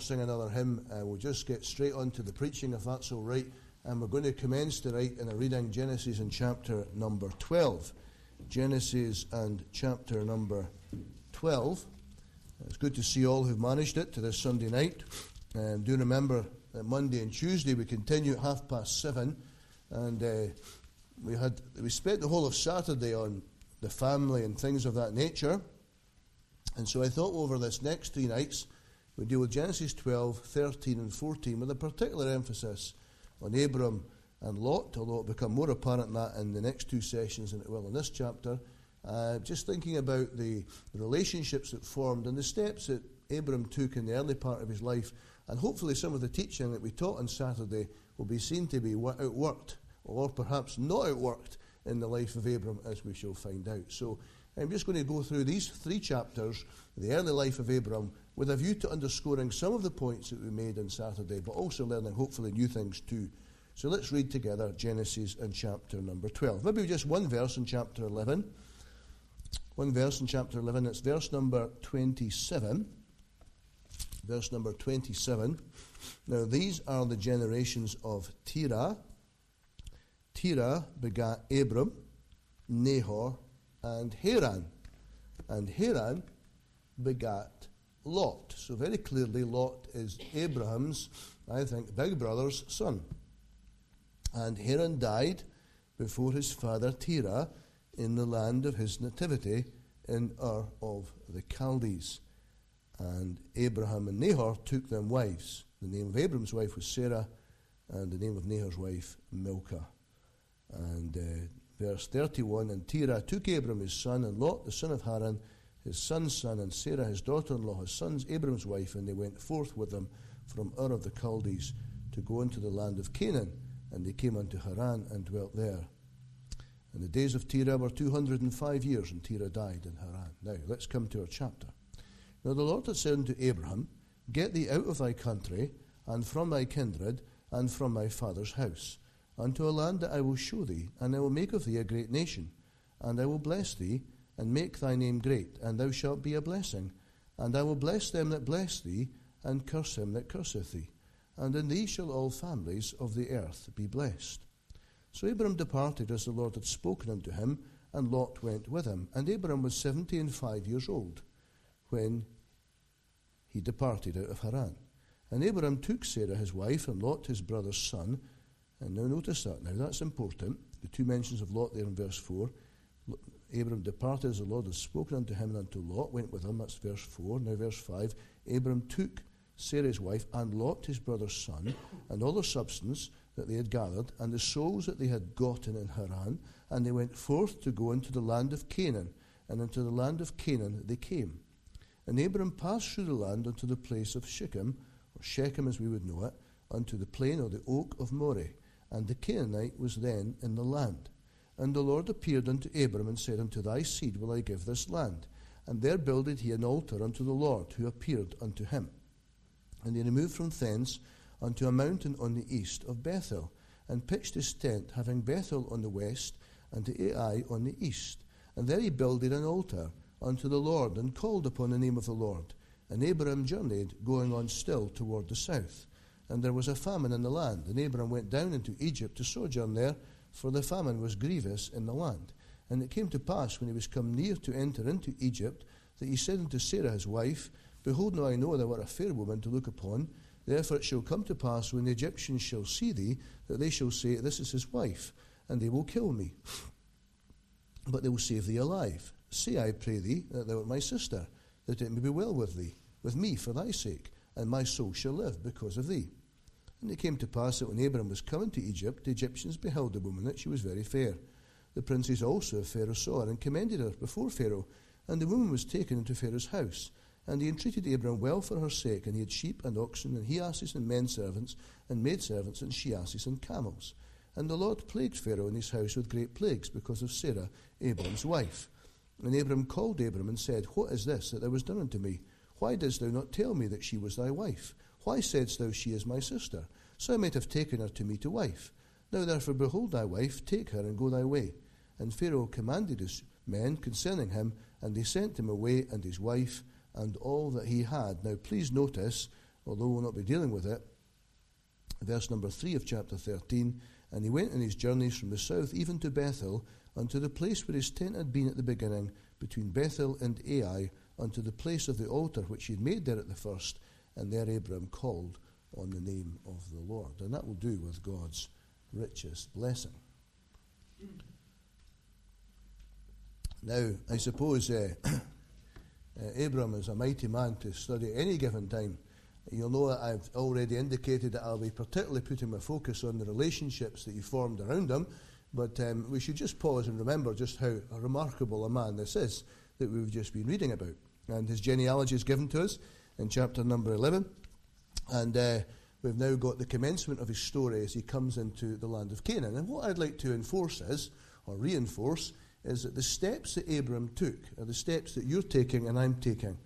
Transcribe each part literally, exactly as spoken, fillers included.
sing another hymn, uh, we'll just get straight on to the preaching, if that's all right. And we're going to commence tonight in a reading Genesis and chapter number twelve. Genesis and chapter number twelve. It's good to see all who've managed it to this Sunday night. And do remember that Monday and Tuesday we continue at half past seven. And uh, we had we spent the whole of Saturday on the family and things of that nature. And so I thought over this next three nights we'd deal with Genesis twelve, thirteen and fourteen with a particular emphasis on Abram and Lot, although it'll become more apparent than that in the next two sessions than it will in this chapter. Uh, just thinking about the, the relationships that formed and the steps that Abram took in the early part of his life, and hopefully some of the teaching that we taught on Saturday will be seen to be outworked, or perhaps not outworked, in the life of Abram, as we shall find out. So I'm just going to go through these three chapters, the early life of Abram, with a view to underscoring some of the points that we made on Saturday, but also learning hopefully new things too. So let's read together Genesis and chapter number twelve. Maybe just one verse in chapter eleven. One verse in chapter eleven, it's verse number twenty-seven. Verse number twenty-seven. Now these are the generations of Terah. Terah begat Abram, Nahor, and Haran. And Haran begat Lot. So very clearly Lot is Abraham's, I think, big brother's son. And Haran died before his father Terah in the land of his nativity in Ur of the Chaldees. And Abraham and Nahor took them wives. The name of Abram's wife was Sarah, and the name of Nahor's wife Milcah. And uh, verse thirty-one, and Terah took Abram his son, and Lot the son of Haran, his son's son, and Sarah his daughter-in-law, his son's Abram's wife, and they went forth with them from Ur of the Chaldees to go into the land of Canaan. And they came unto Haran and dwelt there. And the days of Terah were two hundred and five years, and Terah died in Haran. Now, let's come to our chapter. Now the Lord had said unto Abraham, Get thee out of thy country, and from thy kindred, and from thy father's house, unto a land that I will show thee, and I will make of thee a great nation. And I will bless thee, and make thy name great, and thou shalt be a blessing. And I will bless them that bless thee, and curse him that curseth thee. And in thee shall all families of the earth be blessed. So Abram departed as the Lord had spoken unto him, and Lot went with him. And Abram was seventy and five years old when he departed out of Haran. And Abram took Sarah his wife, and Lot his brother's son. And now notice that now, that's important. The two mentions of Lot there in verse four. Abram departed as the Lord had spoken unto him, and unto Lot went with him. That's verse four. Now verse five. Abram took Sarah's wife, and Lot his brother's son, and all the substance that they had gathered, and the souls that they had gotten in Haran, and they went forth to go into the land of Canaan, and into the land of Canaan they came. And Abram passed through the land unto the place of Shechem, or Shechem as we would know it, unto the plain or the oak of Moreh, and the Canaanite was then in the land. And the Lord appeared unto Abram, and said, Unto thy seed will I give this land. And there builded he an altar unto the Lord, who appeared unto him. And he removed from thence unto a mountain on the east of Bethel, and pitched his tent, having Bethel on the west, and to Ai on the east. And there he builded an altar unto the Lord, and called upon the name of the Lord. And Abram journeyed, going on still toward the south. And there was a famine in the land, and Abram went down into Egypt to sojourn there, for the famine was grievous in the land. And it came to pass, when he was come near to enter into Egypt, that he said unto Sarah his wife, Behold, now I know thou art a fair woman to look upon. Therefore it shall come to pass, when the Egyptians shall see thee, that they shall say, This is his wife, and they will kill me. But they will save thee alive. Say, I pray thee, that thou art my sister, that it may be well with thee, with me for thy sake, and my soul shall live because of thee. And it came to pass that when Abram was coming to Egypt, the Egyptians beheld the woman, that she was very fair. The princes also of Pharaoh saw her, and commended her before Pharaoh. And the woman was taken into Pharaoh's house. And he entreated Abram well for her sake, and he had sheep and oxen, and he asses and men servants, and maidservants, and she asses and camels. And the Lord plagued Pharaoh and his house with great plagues, because of Sarah, Abram's wife. And Abram called Abram and said, What is this that thou hast done unto me? Why didst thou not tell me that she was thy wife? Why saidst thou, She is my sister? So I might have taken her to me to wife. Now therefore behold thy wife, take her and go thy way. And Pharaoh commanded his men concerning him, and they sent him away, and his wife, and all that he had. Now please notice, although we'll not be dealing with it. Verse number three of chapter thirteen, and he went on his journeys from the south even to Bethel, unto the place where his tent had been at the beginning, between Bethel and Ai, unto the place of the altar which he had made there at the first, and there Abram called on the name of the Lord. And that will do with God's richest blessing. Now, I suppose uh, uh, Abram is a mighty man to study at any given time. You'll know that I've already indicated that I'll be particularly putting my focus on the relationships that he formed around him, but um, we should just pause and remember just how a remarkable a man this is that we've just been reading about. And his genealogy is given to us in chapter number eleven, and uh, we've now got the commencement of his story as he comes into the land of Canaan. And what I'd like to enforce is, or reinforce, is that the steps that Abram took are the steps that you're taking and I'm taking,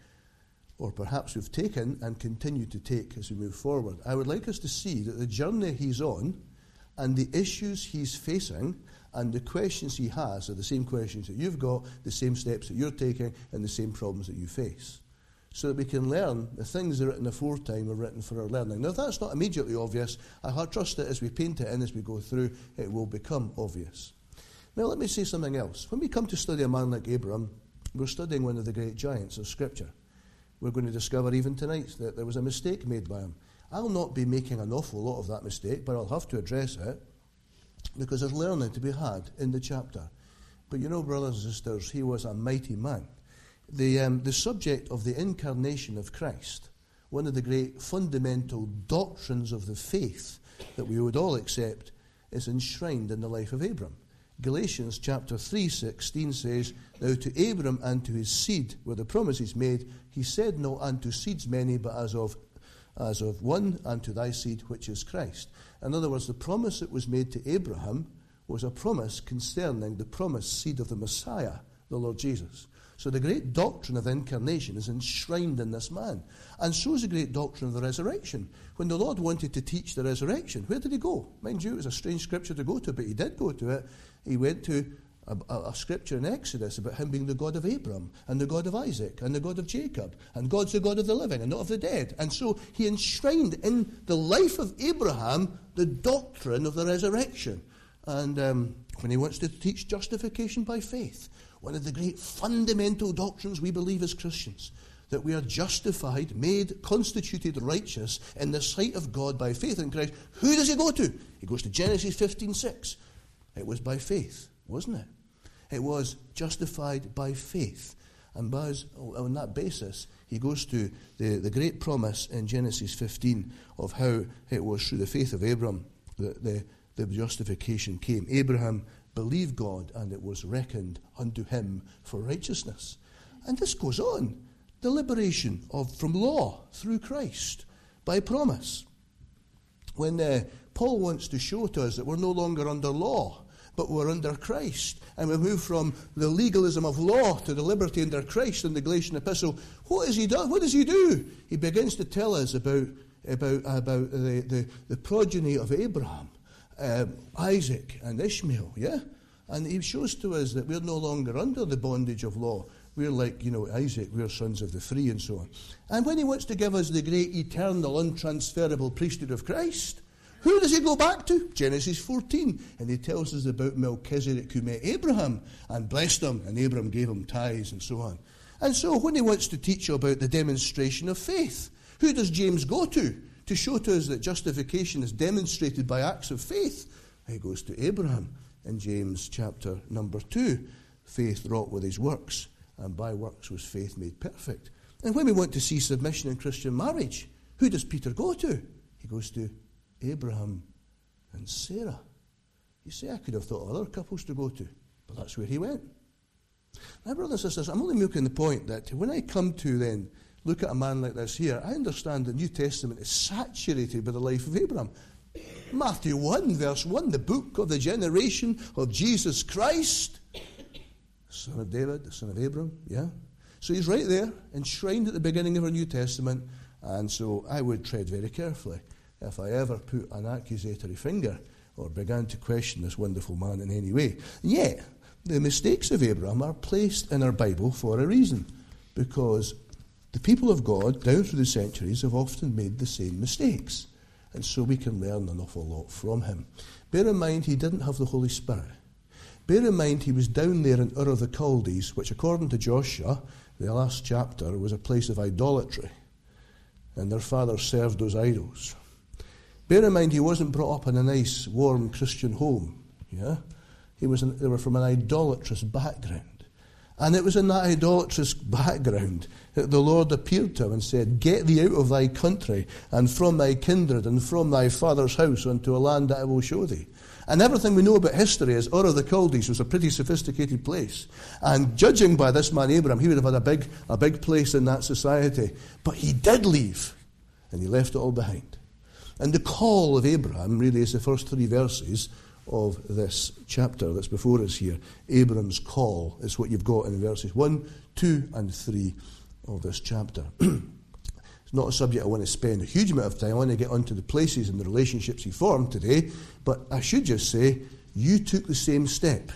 or perhaps we've taken and continue to take as we move forward. I would like us to see that the journey he's on and the issues he's facing and the questions he has are the same questions that you've got, the same steps that you're taking, and the same problems that you face. So that we can learn the things that are written aforetime are written for our learning. Now, if that's not immediately obvious, I trust that as we paint it in, as we go through, it will become obvious. Now, let me say something else. When we come to study a man like Abram, we're studying one of the great giants of Scripture. We're going to discover even tonight that there was a mistake made by him. I'll not be making an awful lot of that mistake, but I'll have to address it because there's learning to be had in the chapter. But you know, brothers and sisters, he was a mighty man. The, um, the subject of the incarnation of Christ, one of the great fundamental doctrines of the faith that we would all accept, is enshrined in the life of Abram. Galatians chapter three sixteen says, Now to Abram and to his seed were the promises made. He said not unto seeds many, but as of as of one, unto thy seed, which is Christ. In other words, the promise that was made to Abraham was a promise concerning the promised seed of the Messiah, the Lord Jesus. So the great doctrine of incarnation is enshrined in this man. And so is the great doctrine of the resurrection. When the Lord wanted to teach the resurrection, where did he go? Mind you, it was a strange scripture to go to, but he did go to it. He went to a, a, a scripture in Exodus about him being the God of Abram, and the God of Isaac, and the God of Jacob. And God's the God of the living and not of the dead. And so he enshrined in the life of Abraham the doctrine of the resurrection. And um, when he wants to teach justification by faith, one of the great fundamental doctrines we believe as Christians, that we are justified, made, constituted righteous in the sight of God by faith in Christ. Who does he go to? He goes to Genesis fifteen six. It was by faith, wasn't it? It was justified by faith. And by, on that basis, he goes to the, the great promise in Genesis fifteen of how it was through the faith of Abram that the, the justification came. Abraham believed God, and it was reckoned unto him for righteousness. And this goes on. The liberation of from law through Christ by promise. When uh, Paul wants to show to us that we're no longer under law, but we're under Christ, and we move from the legalism of law to the liberty under Christ in the Galatian epistle, what has he done? What does he do? He begins to tell us about, about, about the, the, the progeny of Abraham, Um, Isaac and Ishmael, yeah? And he shows to us that we're no longer under the bondage of law. We're like, you know, Isaac, we're sons of the free and so on. And when he wants to give us the great eternal untransferable priesthood of Christ, who does he go back to? Genesis fourteen. And he tells us about Melchizedek who met Abraham and blessed him, and Abraham gave him tithes and so on. And so when he wants to teach you about the demonstration of faith, who does James go to? To show to us that justification is demonstrated by acts of faith, he goes to Abraham in James chapter number two. Faith wrought with his works, and by works was faith made perfect. And when we want to see submission in Christian marriage, who does Peter go to? He goes to Abraham and Sarah. You say, I could have thought of other couples to go to, but that's where he went. Now, brothers and sisters, I'm only making the point that when I come to then look at a man like this here, I understand the New Testament is saturated by the life of Abraham. Matthew one, verse one, the book of the generation of Jesus Christ, son of David, the son of Abraham, yeah? So he's right there, enshrined at the beginning of our New Testament, and so I would tread very carefully if I ever put an accusatory finger or began to question this wonderful man in any way. Yet, the mistakes of Abraham are placed in our Bible for a reason, because The people of God, down through the centuries, have often made the same mistakes. And so we can learn an awful lot from him. Bear in mind, he didn't have the Holy Spirit. Bear in mind, he was down there in Ur of the Chaldees, which according to Joshua, the last chapter, was a place of idolatry. And their father served those idols. Bear in mind, he wasn't brought up in a nice, warm Christian home. Yeah, he was. An, they were from an idolatrous background. And it was in that idolatrous background that the Lord appeared to him and said, "Get thee out of thy country, and from thy kindred, and from thy father's house, unto a land that I will show thee." And everything we know about history is Ur of the Chaldees was a pretty sophisticated place. And judging by this man Abraham, he would have had a big, a big place in that society. But he did leave, and he left it all behind. And the call of Abraham really is the first three verses of this chapter that's before us here. Abram's call is what you've got in verses one, two, and three of this chapter. It's not a subject I want to spend a huge amount of time. I want to get onto the places and the relationships he formed today, but I should just say, you took the same step.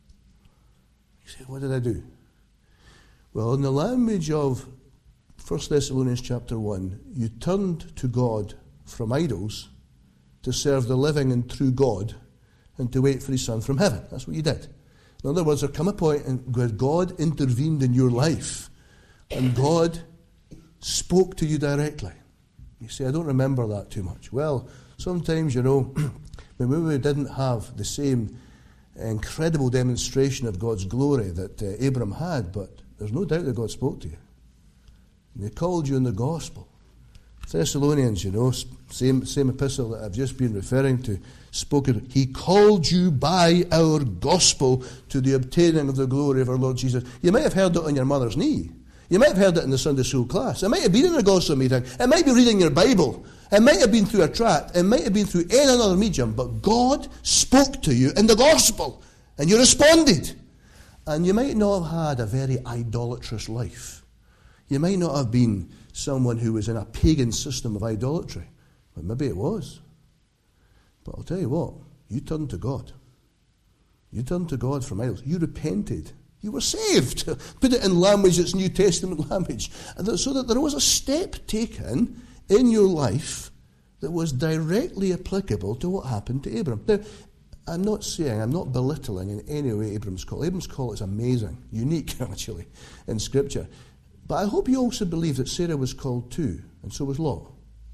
You say, what did I do? Well, in the language of First Thessalonians chapter one, you turned to God from idols to serve the living and true God and to wait for his Son from heaven. That's what you did. In other words, there come a point where God intervened in your life and God spoke to you directly. You say, I don't remember that too much. Well, sometimes, you know, when we didn't have the same incredible demonstration of God's glory that uh, Abram had, but there's no doubt that God spoke to you. And he called you in the gospel. Thessalonians, you know, same same epistle that I've just been referring to, spoken. He called you by our gospel to the obtaining of the glory of our Lord Jesus. You might have heard it on your mother's knee. You might have heard it in the Sunday school class. It might have been in a gospel meeting. It might be reading your Bible. It might have been through a tract. It might have been through any other medium. But God spoke to you in the gospel, and you responded. And you might not have had a very idolatrous life. You might not have been someone who was in a pagan system of idolatry. But maybe it was. But I'll tell you what, you turned to God. You turned to God from idols. You repented. You were saved. Put it in language that's New Testament language. And that, so that there was a step taken in your life that was directly applicable to what happened to Abram. Now, I'm not saying, I'm not belittling in any way Abram's call. Abram's call is amazing, unique actually, in Scripture. But I hope you also believe that Sarah was called too, and so was Lot.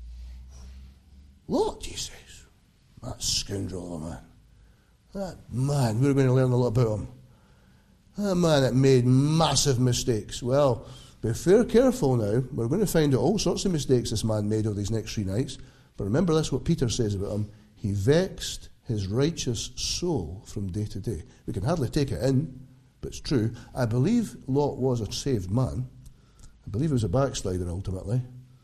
Lot, he says. That scoundrel of a man. That man, we're going to learn a lot about him. That man that made massive mistakes. Well, be fair careful now. We're going to find out all sorts of mistakes this man made over these next three nights. But remember this, what Peter says about him. He vexed his righteous soul from day to day. We can hardly take it in, but it's true. I believe Lot was a saved man. I believe he was a backslider ultimately.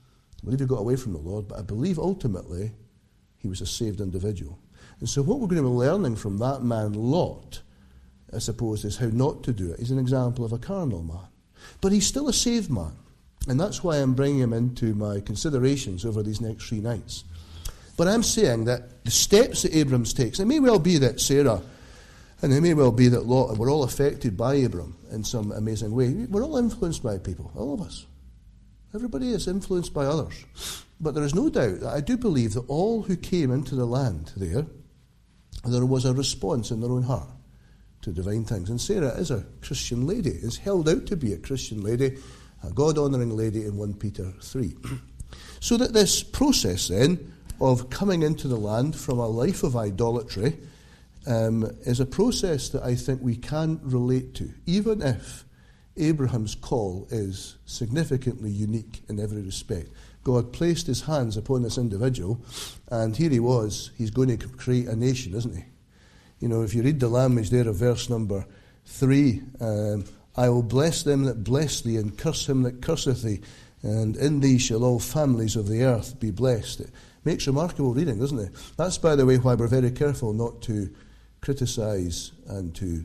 I believe he got away from the Lord, but I believe ultimately he was a saved individual. And so what we're going to be learning from that man Lot, I suppose, is how not to do it. He's an example of a carnal man. But he's still a saved man. And that's why I'm bringing him into my considerations over these next three nights. But I'm saying that the steps that Abram takes, it may well be that Sarah, and it may well be that Lot, were all affected by Abram in some amazing way. We're all influenced by people, all of us. Everybody is influenced by others. But there is no doubt that I do believe that all who came into the land there, there was a response in their own heart to divine things. And Sarah is a Christian lady, is held out to be a Christian lady, a God-honouring lady in First Peter three. So that this process then of coming into the land from a life of idolatry um, is a process that I think we can relate to, even if Abraham's call is significantly unique in every respect. God placed his hands upon this individual, and here he was. He's going to create a nation, isn't he? You know, if you read the language there of verse number three, um, I will bless them that bless thee, and curse him that curseth thee, and in thee shall all families of the earth be blessed. It makes remarkable reading, doesn't it? That's, by the way, why we're very careful not to criticise and to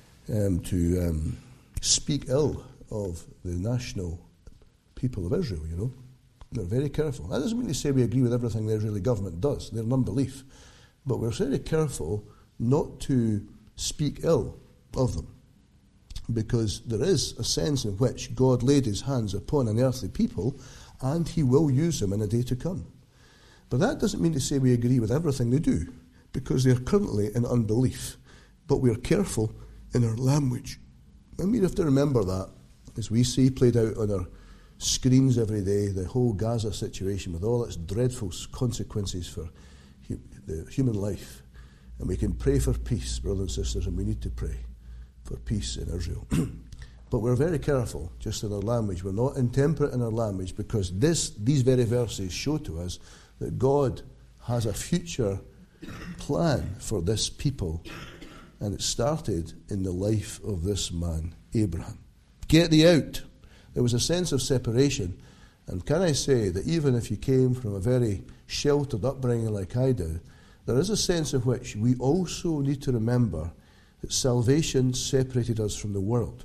um, to um, speak ill of the national people of Israel, you know. We're very careful. That doesn't mean to say we agree with everything the Israeli government does. They're an unbelief. But we're very careful not to speak ill of them. because there is a sense in which God laid his hands upon an earthly people, and he will use them in a day to come. But that doesn't mean to say we agree with everything they do, because they're currently in unbelief. But we're careful in our language. And we have to remember that, as we see played out on our screens every day, the whole Gaza situation with all its dreadful consequences for hu- the human life. And we can pray for peace, brothers and sisters, and we need to pray for peace in Israel. But we're very careful just in our language. We're not intemperate in our language, because this, these very verses show to us that God has a future plan for this people, and it started in the life of this man, Abraham. Get thee out. There was a sense of separation, and can I say that even if you came from a very sheltered upbringing like I did, there is a sense in which we also need to remember that salvation separated us from the world.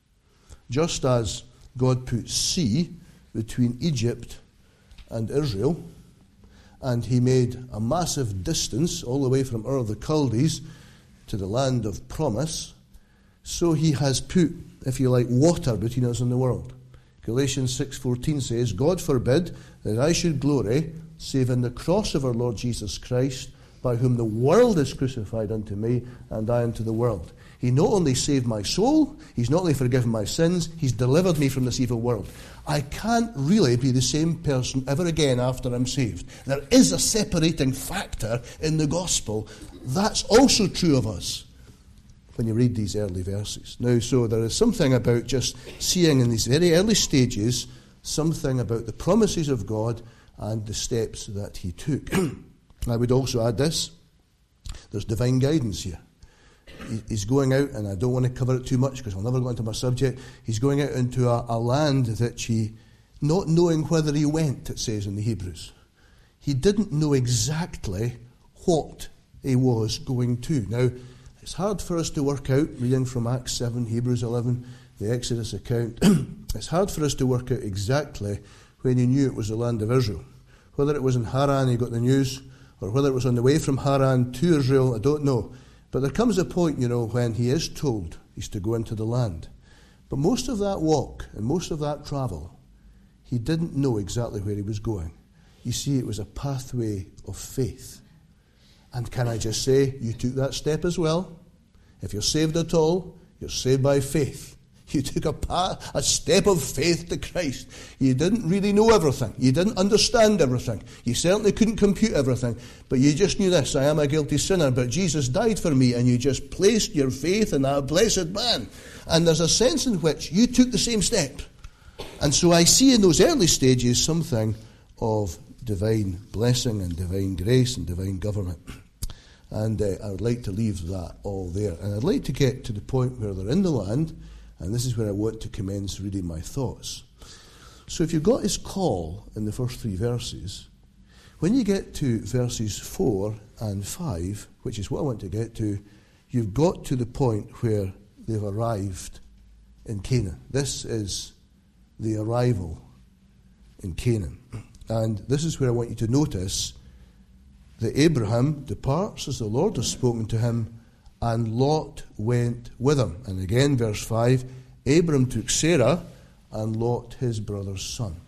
Just as God put sea between Egypt and Israel, and he made a massive distance all the way from Ur of the Chaldees to the land of promise, so he has put, if you like, water between us and the world. Galatians six fourteen says, God forbid that I should glory, save in the cross of our Lord Jesus Christ, by whom the world is crucified unto me, and I unto the world. He not only saved my soul, he's not only forgiven my sins, he's delivered me from this evil world. I can't really be the same person ever again after I'm saved. There is a separating factor in the gospel. That's also true of us when you read these early verses. Now, so there is something about just seeing in these very early stages something about the promises of God and the steps that he took. I would also add this. There's divine guidance here. He's going out, and I don't want to cover it too much because I'll never go into my subject. He's going out into a, a land that he, not knowing whether he went, it says in the Hebrews. He didn't know exactly what he was going to. Now, it's hard for us to work out, reading from Acts seven, Hebrews eleven, the Exodus account. It's hard for us to work out exactly when he knew it was the land of Israel. Whether it was in Haran, he got the news, or whether it was on the way from Haran to Israel, I don't know. But there comes a point, you know, when he is told he's to go into the land. But most of that walk and most of that travel, he didn't know exactly where he was going. You see, it was a pathway of faith. And can I just say, you took that step as well? If you're saved at all, you're saved by faith. You took a path, a step of faith to Christ. You didn't really know everything. You didn't understand everything. You certainly couldn't compute everything. But you just knew this: I am a guilty sinner, but Jesus died for me, and you just placed your faith in that blessed man. And there's a sense in which you took the same step. And so I see in those early stages something of divine blessing and divine grace and divine government. And uh, I would like to leave that all there. And I'd like to get to the point where they're in the land. And this is where I want to commence reading my thoughts. So if you've got his call in the first three verses, when you get to verses four and five, which is what I want to get to, you've got to the point where they've arrived in Canaan. This is the arrival in Canaan. And this is where I want you to notice that Abraham departs as the Lord has spoken to him, and Lot went with him. And again, verse five, Abram took Sarah and Lot his brother's son.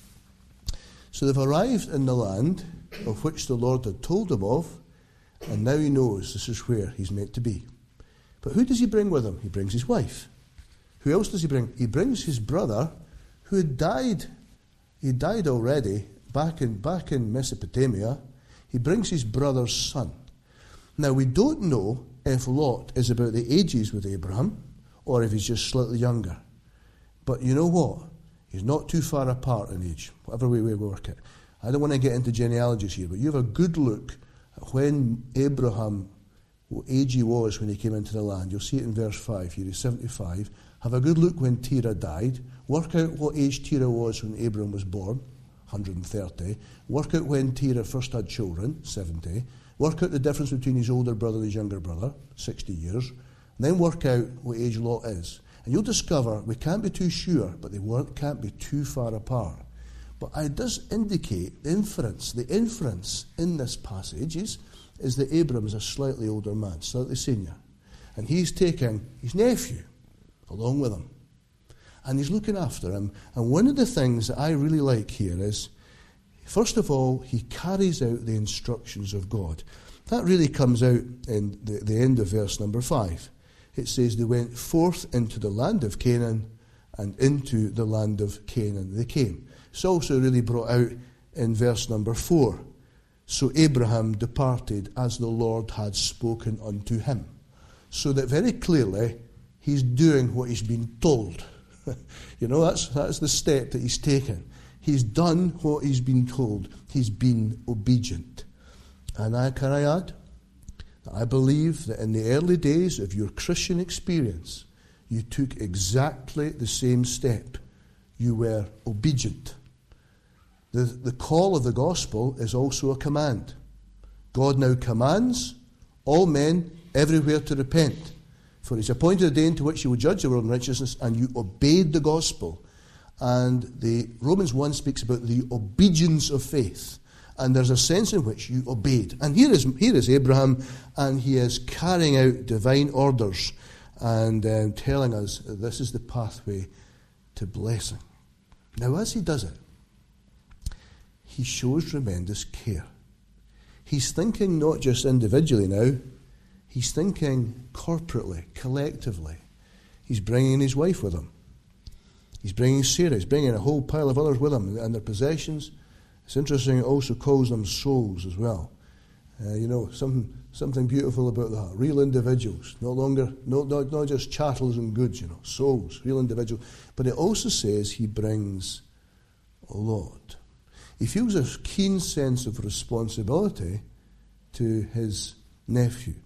So they've arrived in the land of which the Lord had told him of, and now he knows this is where he's meant to be. But who does he bring with him? He brings his wife. Who else does he bring? He brings his brother, who had died. He died already back in, back in Mesopotamia. He brings his brother's son. Now, we don't know if Lot is about the ages with Abraham or if he's just slightly younger. But you know what? He's not too far apart in age, whatever way we work it. I don't want to get into genealogies here, but you have a good look at when Abraham, what age he was when he came into the land. You'll see it in verse five here. He's seventy-five. Have a good look when Terah died. Work out what age Terah was when Abraham was born, one hundred thirty. Work out when Terah first had children, seventy. Work out the difference between his older brother and his younger brother, sixty years. And then work out what age Lot is. And you'll discover we can't be too sure, but they weren't, can't be too far apart. But it does indicate the inference. The inference in this passage is, is that Abram is a slightly older man, slightly senior. And he's taking his nephew, along with him. And he's looking after him. And one of the things that I really like here is, first of all, he carries out the instructions of God. That really comes out in the, the end of verse number five. It says, they went forth into the land of Canaan, and into the land of Canaan they came. It's also really brought out in verse number four. So Abraham departed as the Lord had spoken unto him. So that very clearly, he's doing what he's been told. You know, that's, that's the step that he's taken. He's done what he's been told. He's been obedient. And I, can I add, that I believe that in the early days of your Christian experience, you took exactly the same step. You were obedient. The, the call of the gospel is also a command. God now commands all men everywhere to repent. For he's appointed a day into which he will judge the world in righteousness, and you obeyed the gospel. And the Romans one speaks about the obedience of faith. And there's a sense in which you obeyed. And here is, here is Abraham, and he is carrying out divine orders and um, telling us this is the pathway to blessing. Now, as he does it, he shows tremendous care. He's thinking not just individually now, he's thinking corporately, collectively. He's bringing his wife with him. He's bringing Sarah. He's bringing a whole pile of others with him and their possessions. It's interesting, it also calls them souls as well. Uh, you know, something something beautiful about that. Real individuals, no longer, no, not, not just chattels and goods, you know, souls, real individuals. But it also says he brings a lot. He feels a keen sense of responsibility to his nephew.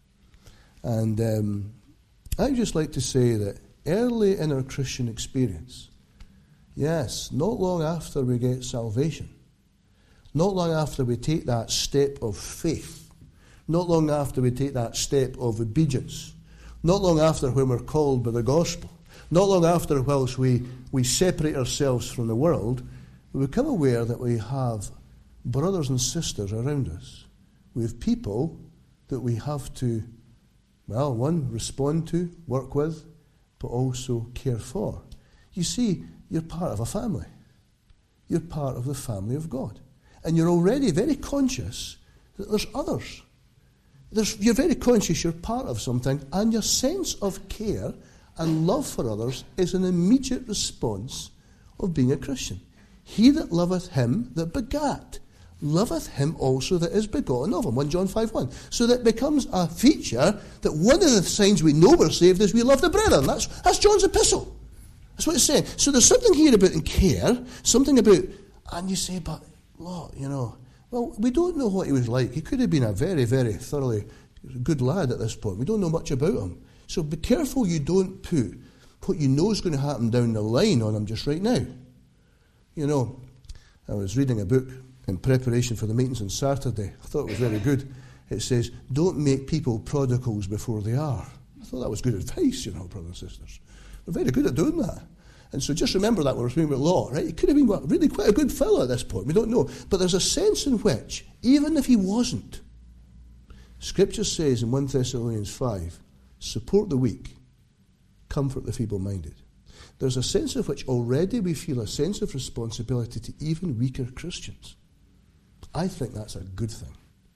And um, I'd just like to say that early in our Christian experience, yes, not long after we get salvation, not long after we take that step of faith, not long after we take that step of obedience, not long after when we're called by the gospel, not long after whilst we, we separate ourselves from the world, we become aware that we have brothers and sisters around us. We have people that we have to, well, one, respond to, work with, but also care for. You see, you're part of a family. You're part of the family of God. And you're already very conscious that there's others. There's, you're very conscious you're part of something, and your sense of care and love for others is an immediate response of being a Christian. He that loveth him that begat, loveth him also that is begotten of him. First John five one. So that becomes a feature that one of the signs we know we're saved is we love the brethren. That's, that's John's epistle. That's what it's saying. So there's something here about in care, something about, and you say, but, Lord, you know, well, we don't know what he was like. He could have been a very, very thoroughly good lad at this point. We don't know much about him. So be careful you don't put what you know is going to happen down the line on him just right now. You know, I was reading a book in preparation for the meetings on Saturday. I thought it was very good. It says, don't make people prodigals before they are. I thought that was good advice, you know, brothers and sisters. We're very good at doing that. And so just remember that when we're speaking about law, right? He could have been really quite a good fellow at this point. We don't know. But there's a sense in which, even if he wasn't, Scripture says in First Thessalonians five, support the weak, comfort the feeble-minded. There's a sense of which already we feel a sense of responsibility to even weaker Christians. I think that's a good thing.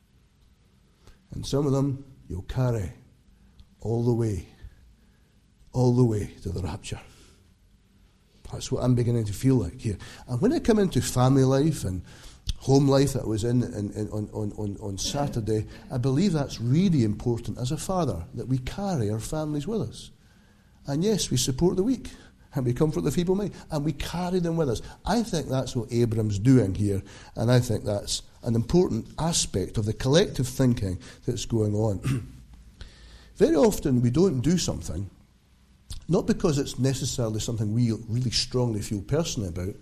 And some of them you'll carry all the way, all the way to the rapture. That's what I'm beginning to feel like here. And when I come into family life and home life that I was in, in, in on, on, on Saturday, I believe that's really important as a father, that we carry our families with us. And yes, we support the weak, and we comfort the feeble-minded, and we carry them with us. I think that's what Abram's doing here, and I think that's an important aspect of the collective thinking that's going on. Very often we don't do something, not because it's necessarily something we really strongly feel personally about,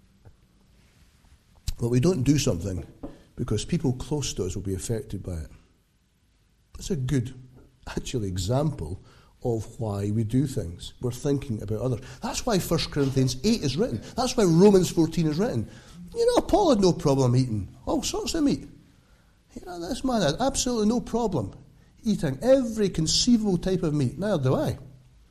but we don't do something because people close to us will be affected by it. That's a good, actually, example of why we do things. We're thinking about others. That's why First Corinthians eight is written. That's why Romans fourteen is written. You know, Paul had no problem eating all sorts of meat. You know, this man had absolutely no problem eating every conceivable type of meat. Neither do I.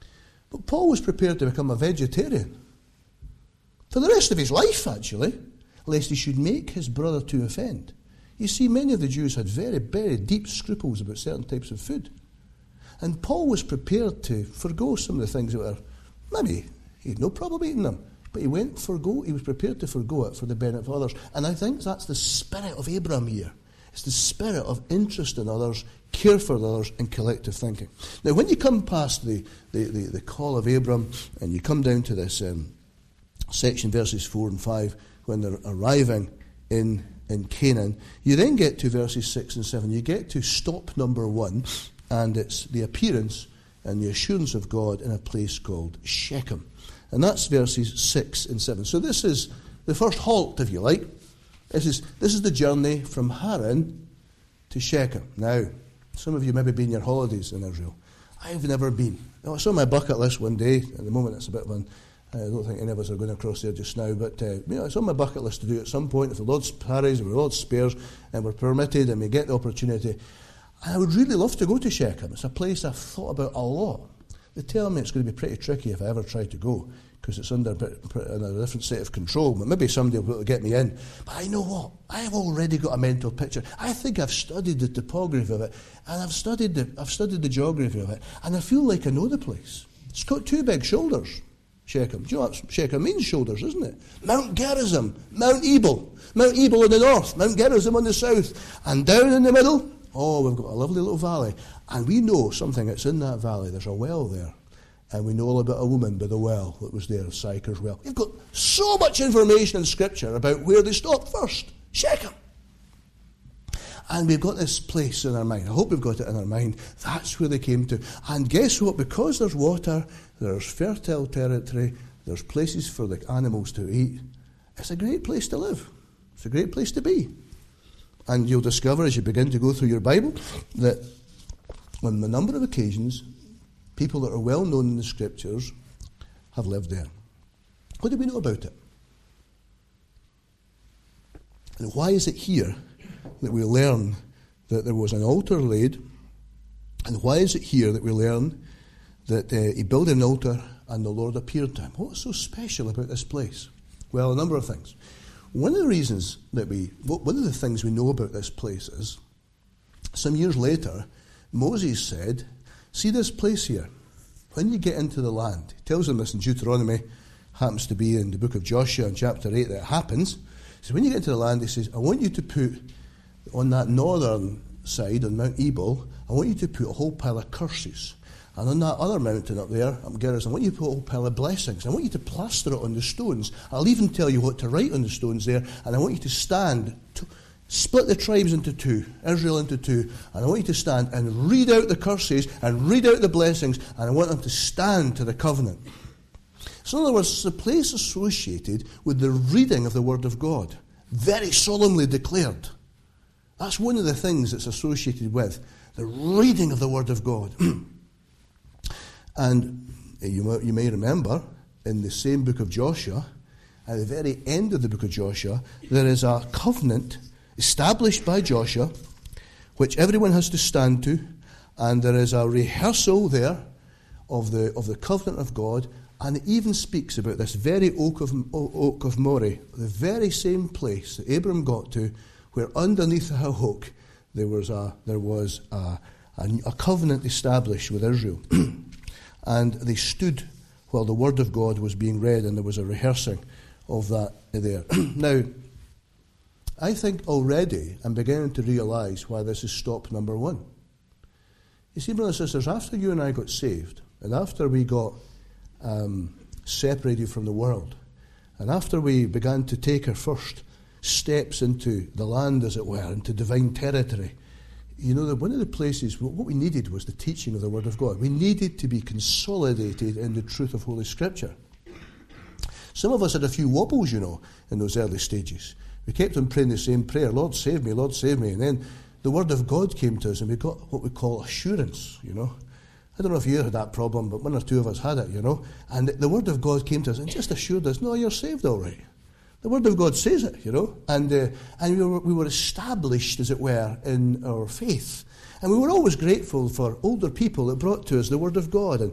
But Paul was prepared to become a vegetarian for the rest of his life, actually, lest he should make his brother to offend. You see, many of the Jews had very, very deep scruples about certain types of food. And Paul was prepared to forgo some of the things that were, maybe he had no problem eating them, but he went forgo, he was prepared to forgo it for the benefit of others. And I think that's the spirit of Abraham here. It's the spirit of interest in others, care for others, and collective thinking. Now, when you come past the, the, the, the call of Abraham, and you come down to this um, section, verses four and five, when they're arriving in, in Canaan, you then get to verses six and seven. You get to stop number one, and it's the appearance and the assurance of God in a place called Shechem. And that's verses six and seven. So this is the first halt, if you like. This is, this is the journey from Haran to Shechem. Now, some of you maybe been your holidays in Israel. I've never been. Now, it's on my bucket list one day. At the moment, it's a bit of an... I don't think any of us are going across there just now, but uh, you know, it's on my bucket list to do at some point. If the Lord tarries, if the Lord spares, and we're permitted, and we get the opportunity. And I would really love to go to Shechem. It's a place I've thought about a lot. They tell me it's going to be pretty tricky if I ever try to go, because it's under, under a different set of control. But maybe somebody will be able to get me in. But I know what? I've already got a mental picture. I think I've studied the topography of it, and I've studied the I've studied the geography of it, and I feel like I know the place. It's got two big shoulders, Shechem. Do you know what Shechem means? Shoulders, isn't it? Mount Gerizim, Mount Ebal, Mount Ebal in the north, Mount Gerizim on the south, and down in the middle, oh, we've got a lovely little valley. And we know something that's in that valley. There's a well there. And we know all about a woman by the well that was there, Sychar's well. We've got so much information in Scripture about where they stopped first. Shechem. And we've got this place in our mind. I hope we've got it in our mind. That's where they came to. And guess what? Because there's water, there's fertile territory, there's places for the animals to eat. It's a great place to live. It's a great place to be. And you'll discover as you begin to go through your Bible that on a number of occasions, people that are well known in the Scriptures have lived there. What do we know about it? And why is it here that we learn that there was an altar laid? And why is it here that we learn that uh, he built an altar and the Lord appeared to him? What's so special about this place? Well, a number of things. One of the reasons that we, one of the things we know about this place is, some years later, Moses said, see this place here? When you get into the land, he tells them this in Deuteronomy, happens to be in the book of Joshua in chapter eight that it happens. So when you get into the land, he says, I want you to put, on that northern side, on Mount Ebal, I want you to put a whole pile of curses. And on that other mountain up there, up Gerizim, I want you to put a whole pile of blessings. I want you to plaster it on the stones. I'll even tell you what to write on the stones there. And I want you to stand, to split the tribes into two, Israel into two. And I want you to stand and read out the curses and read out the blessings. And I want them to stand to the covenant. So in other words, it's a place associated with the reading of the Word of God. Very solemnly declared. That's one of the things it's associated with. The reading of the Word of God. And you may, you may remember, in the same book of Joshua, at the very end of the book of Joshua, there is a covenant established by Joshua, which everyone has to stand to, and there is a rehearsal there of the of the covenant of God, and it even speaks about this very oak of oak of Moreh, the very same place that Abram got to, where underneath the oak there was a there was a, a, a covenant established with Israel. And they stood while the Word of God was being read, and there was a rehearsing of that there. Now, I think already I'm beginning to realise why this is stop number one. You see, brothers and sisters, after you and I got saved, and after we got um, separated from the world, and after we began to take our first steps into the land, as it were, into divine territory, you know, that one of the places, what we needed was the teaching of the Word of God. We needed to be consolidated in the truth of Holy Scripture. Some of us had a few wobbles, you know, in those early stages. We kept on praying the same prayer, Lord save me, Lord save me. And then the Word of God came to us and we got what we call assurance, you know. I don't know if you had that problem, but one or two of us had it, you know. And the Word of God came to us and just assured us, no, you're saved all right. The Word of God says it, you know, and uh, and we were, we were established, as it were, in our faith. And we were always grateful for older people that brought to us the Word of God. And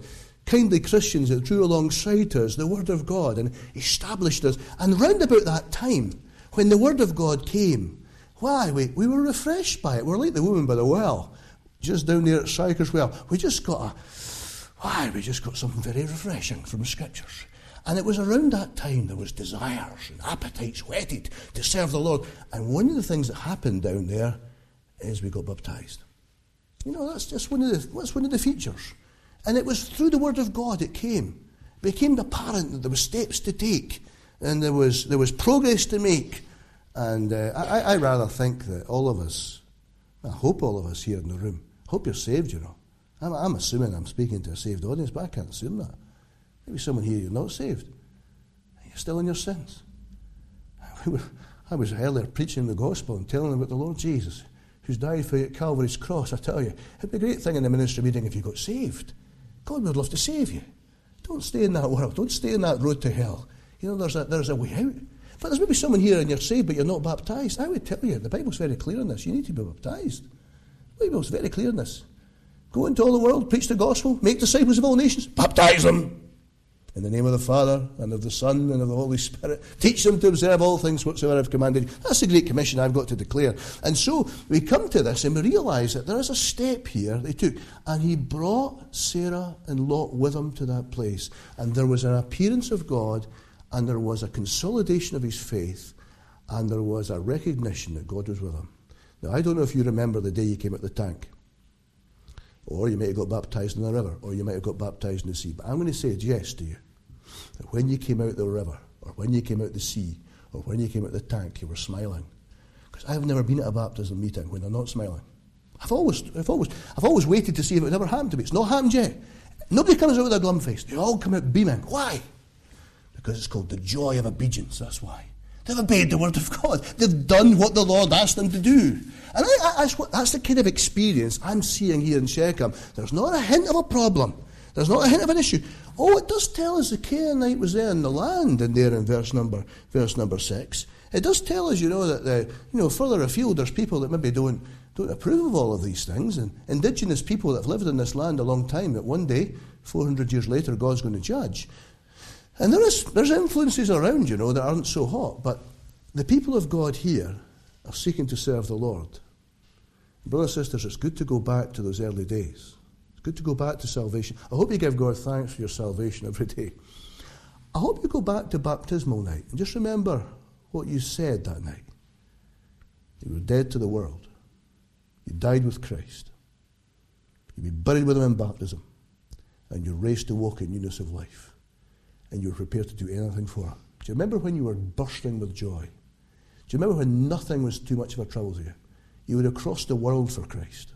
kindly Christians that drew alongside us the Word of God and established us. And round about that time, when the Word of God came, why, we, we were refreshed by it. We're like the woman by the well, just down there at Sychar's Well. We just got a, why, we just got something very refreshing from the Scriptures. And it was around that time there was desires and appetites whetted to serve the Lord. And one of the things that happened down there is we got baptized. You know, that's just one of the, that's one of the features. And it was through the Word of God it came. It became apparent that there were steps to take and there was there was progress to make. And uh, I, I rather think that all of us, I hope all of us here in the room, hope you're saved, you know. I'm, I'm assuming I'm speaking to a saved audience, but I can't assume that. Maybe someone here, you're not saved. You're still in your sins. We were, I was earlier preaching the gospel and telling them about the Lord Jesus, who's died for you at Calvary's cross. I tell you, it'd be a great thing in the ministry meeting if you got saved. God would love to save you. Don't stay in that world. Don't stay in that road to hell. You know, there's a, there's a way out. But there's maybe someone here and you're saved, but you're not baptized. I would tell you, the Bible's very clear on this. You need to be baptized. The Bible's very clear on this. Go into all the world, preach the gospel, make disciples of all nations, baptize them. In the name of the Father, and of the Son, and of the Holy Spirit. Teach them to observe all things whatsoever I've commanded. That's the great commission I've got to declare. And so we come to this and we realise that there is a step here they took. And he brought Sarah and Lot with him to that place. And there was an appearance of God, and there was a consolidation of his faith, and there was a recognition that God was with him. Now, I don't know if you remember the day you came out the tank. Or you might have got baptised in the river, or you might have got baptised in the sea. But I'm going to say yes to you. That when you came out the river, or when you came out the sea, or when you came out the tank, you were smiling. Because I've never been at a baptism meeting when they're not smiling. I've always, I've always, I've always waited to see if it would ever happen to me. It's not happened yet. Nobody comes out with a glum face. They all come out beaming. Why? Because it's called the joy of obedience. That's why. They've obeyed the word of God. They've done what the Lord asked them to do. And I, I, that's, what, that's the kind of experience I'm seeing here in Shechem. There's not a hint of a problem. There's not a hint of an issue. Oh, it does tell us the Canaanite was there in the land, and there in verse number verse number six. It does tell us, you know, that the, you know further afield there's people that maybe don't don't approve of all of these things, and indigenous people that have lived in this land a long time. That one day, four hundred years later, God's going to judge. And there is there's influences around, you know, that aren't so hot. But the people of God here are seeking to serve the Lord. Brothers and sisters, it's good to go back to those early days. Good to go back to salvation. I hope you give God thanks for your salvation every day. I hope you go back to baptismal night and just remember what you said that night. You were dead to the world. You died with Christ. You've been buried with him in baptism. And you're raised to walk in newness of life. And you're prepared to do anything for him. Do you remember when you were bursting with joy? Do you remember when nothing was too much of a trouble to you? You would have crossed the world for Christ.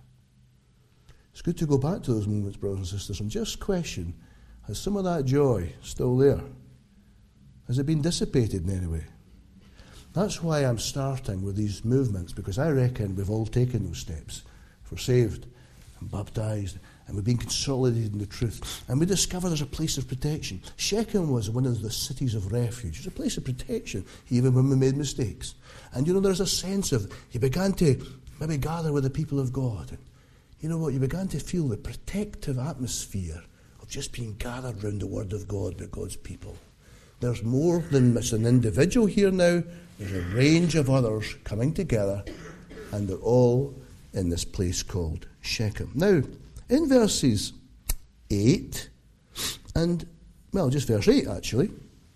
It's good to go back to those moments, brothers and sisters, and just question, has some of that joy still there? Has it been dissipated in any way? That's why I'm starting with these movements, because I reckon we've all taken those steps. We're saved and baptized, and we've been consolidated in the truth. And we discover there's a place of protection. Shechem was one of the cities of refuge. It was a place of protection, even when we made mistakes. And you know, there's a sense of, you began to maybe gather with the people of God. And you know what? You began to feel the protective atmosphere of just being gathered around the Word of God by God's people. There's more than just an individual here now. There's a range of others coming together, and they're all in this place called Shechem. Now, in verses eight, and, well, just verse eight, actually.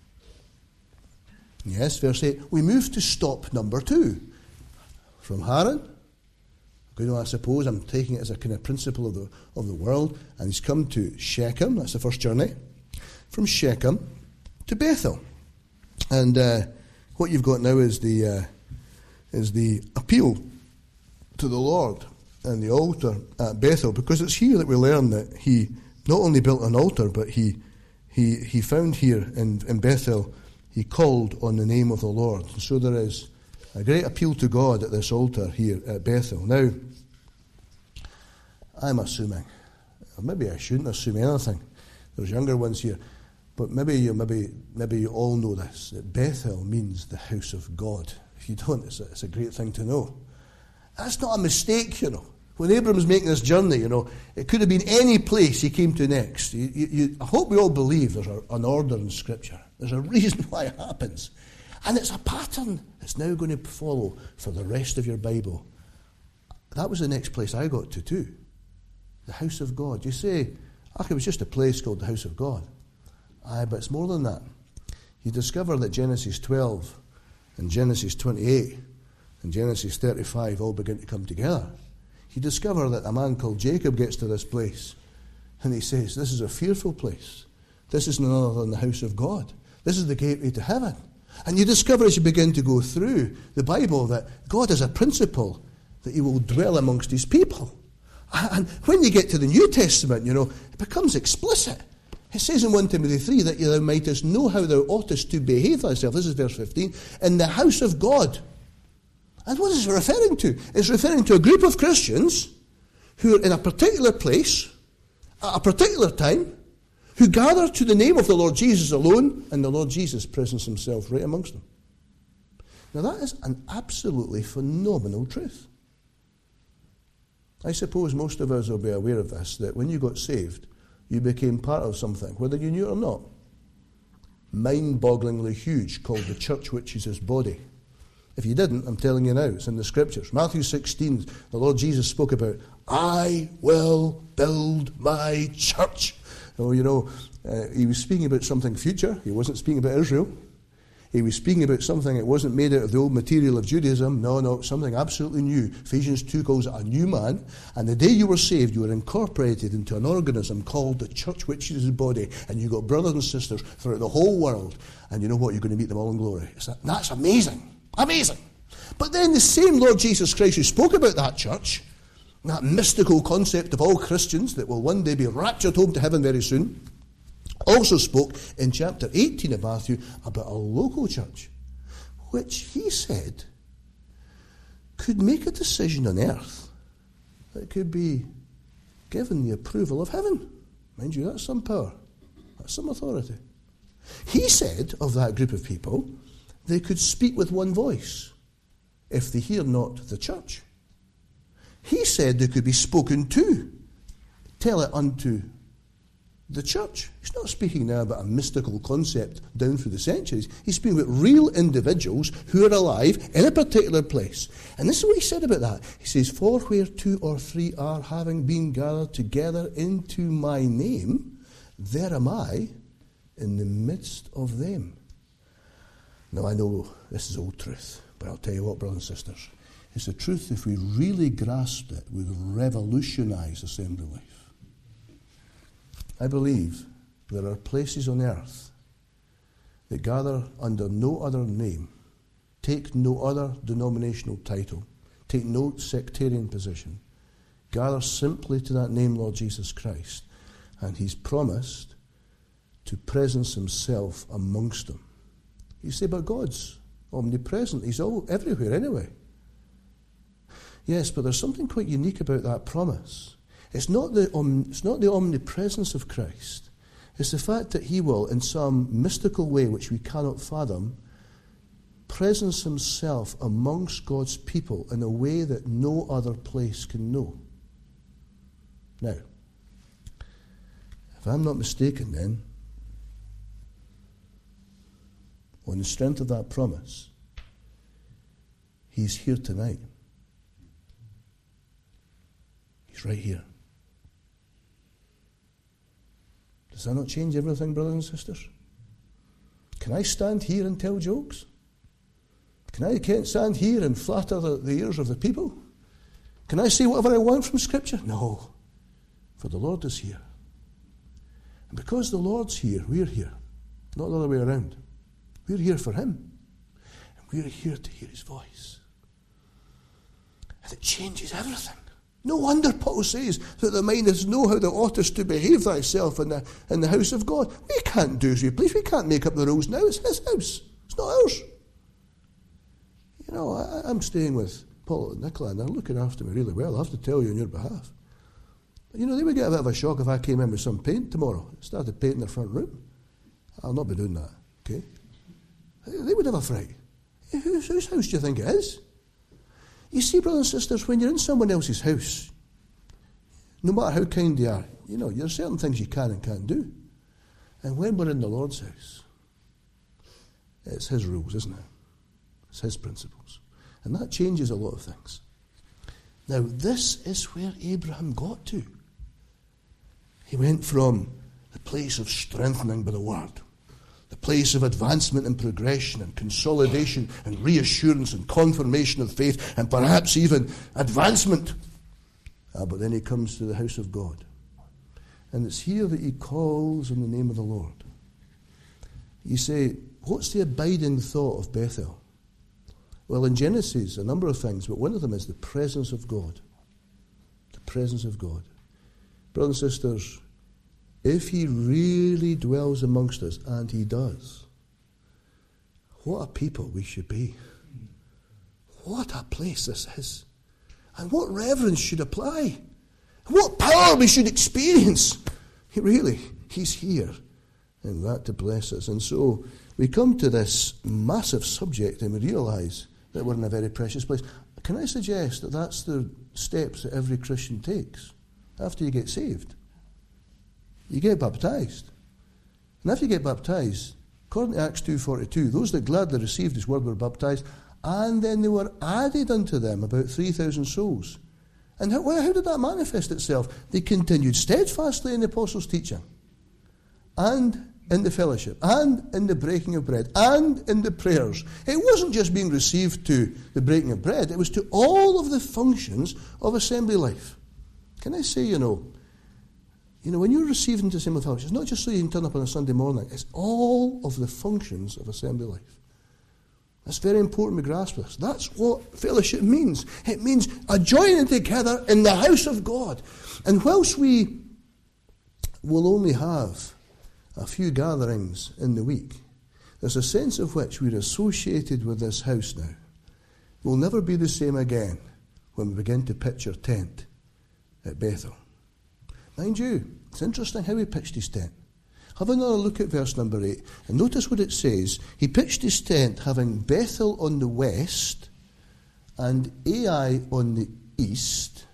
Yes, verse eight. We move to stop number two. From Haran. You know, I suppose I'm taking it as a kind of principle of the of the world, and he's come to Shechem. That's the first journey. From Shechem to Bethel, and uh, what you've got now is the uh, is the appeal to the Lord and the altar at Bethel, because it's here that we learn that he not only built an altar, but he he he found here in, in Bethel, he called on the name of the Lord. And so there is a great appeal to God at this altar here at Bethel. Now, I'm assuming, or maybe I shouldn't assume anything. There's younger ones here, but maybe you maybe maybe you all know this, that Bethel means the house of God. If you don't, it's a, it's a great thing to know. That's not a mistake, you know. When Abram's making this journey, you know, it could have been any place he came to next. You, you, you, I hope we all believe there's a, an order in Scripture. There's a reason why it happens. And it's a pattern that's now going to follow for the rest of your Bible. That was the next place I got to too. The house of God. You say, oh, it was just a place called the house of God. Aye, but it's more than that. You discover that Genesis twelve and Genesis twenty-eight and Genesis thirty-five all begin to come together. You discover that a man called Jacob gets to this place and he says, this is a fearful place. This is none other than the house of God. This is the gateway to heaven. And you discover as you begin to go through the Bible that God has a principle that he will dwell amongst his people. And when you get to the New Testament, you know, it becomes explicit. It says in First Timothy three that thou mightest know how thou oughtest to behave thyself. This is verse fifteen. In the house of God. And what is it referring to? It's referring to a group of Christians who are in a particular place, at a particular time, who gather to the name of the Lord Jesus alone, and the Lord Jesus presents himself right amongst them. Now that is an absolutely phenomenal truth. I suppose most of us will be aware of this, that when you got saved, you became part of something, whether you knew it or not. Mind-bogglingly huge, called the church, which is his body. If you didn't, I'm telling you now, it's in the Scriptures. Matthew sixteen, the Lord Jesus spoke about, I will build my church. Oh, you know, uh, he was speaking about something future. He wasn't speaking about Israel. He was speaking about something that wasn't made out of the old material of Judaism. No, no, something absolutely new. Ephesians two calls it a new man. And the day you were saved, you were incorporated into an organism called the church, which is his body. And you got brothers and sisters throughout the whole world. And you know what? You're going to meet them all in glory. It's that, that's amazing. Amazing. But then the same Lord Jesus Christ who spoke about that church, that mystical concept of all Christians that will one day be raptured home to heaven very soon, also spoke in chapter eighteen of Matthew about a local church, which he said could make a decision on earth that could be given the approval of heaven. Mind you, that's some power. That's some authority. He said of that group of people, they could speak with one voice if they hear not the church. He said they could be spoken to. Tell it unto the church. He's not speaking now about a mystical concept down through the centuries. He's speaking about real individuals who are alive in a particular place. And this is what he said about that. He says, for where two or three are, having been gathered together into my name, there am I in the midst of them. Now, I know this is old truth, but I'll tell you what, brothers and sisters, it's the truth. If we really grasped it, would revolutionize assembly life. I believe there are places on earth that gather under no other name, take no other denominational title, take no sectarian position, gather simply to that name, Lord Jesus Christ, and he's promised to presence himself amongst them. You say, but God's omnipresent. He's all everywhere anyway. Yes, but there's something quite unique about that promise. It's not the om, it's not the omnipresence of Christ. It's the fact that he will, in some mystical way which we cannot fathom, presence himself amongst God's people in a way that no other place can know. Now, if I'm not mistaken then, on the strength of that promise, he's here tonight. He's right here. Does that not change everything, brothers and sisters? Can I stand here and tell jokes? Can I can't stand here and flatter the, the ears of the people? Can I say whatever I want from Scripture? No. For the Lord is here. And because the Lord's here, we're here. Not the other way around. We're here for him. And we're here to hear his voice. And it changes everything. No wonder Paul says that the mind is know how thou oughtest to behave thyself in the, in the house of God. We can't do as we please. We can't make up the rules now. It's his house. It's not ours. You know, I, I'm staying with Paul and Nicola, and they're looking after me really well. I have to tell you on your behalf. But, you know, they would get a bit of a shock if I came in with some paint tomorrow and started painting their front room. I'll not be doing that, okay? They would have a fright. Whose, whose house do you think it is? You see, brothers and sisters, when you're in someone else's house, no matter how kind they are, you know, there are certain things you can and can't do. And when we're in the Lord's house, it's his rules, isn't it? It's his principles. And that changes a lot of things. Now, this is where Abraham got to. He went from the place of strengthening by the word, the place of advancement and progression and consolidation and reassurance and confirmation of faith and perhaps even advancement. Ah, but then he comes to the house of God. And it's here that he calls on the name of the Lord. You say, what's the abiding thought of Bethel? Well, in Genesis, a number of things, but one of them is the presence of God. The presence of God. Brothers and sisters, if he really dwells amongst us, and he does, what a people we should be. What a place this is. And what reverence should apply. What power we should experience. Really, he's here. And that to bless us. And so we come to this massive subject and we realise that we're in a very precious place. Can I suggest that that's the steps that every Christian takes after you get saved? You get baptised. And after you get baptised, according to Acts two forty-two, those that gladly received his word were baptised, and then they were added unto them about three thousand souls. And how, well, how did that manifest itself? They continued steadfastly in the apostles' teaching, and in the fellowship, and in the breaking of bread, and in the prayers. It wasn't just being received to the breaking of bread, it was to all of the functions of assembly life. Can I say, you know, you know, when you're received into assembly fellowship, it's not just so you can turn up on a Sunday morning, it's all of the functions of assembly life. That's very important to grasp this. That's what fellowship means. It means a joining together in the house of God. And whilst we will only have a few gatherings in the week, there's a sense of which we're associated with this house now. We'll never be the same again when we begin to pitch our tent at Bethel. Mind you, it's interesting how he pitched his tent. Have another look at verse number eight, and notice what it says. He pitched his tent having Bethel on the west and Ai on the east,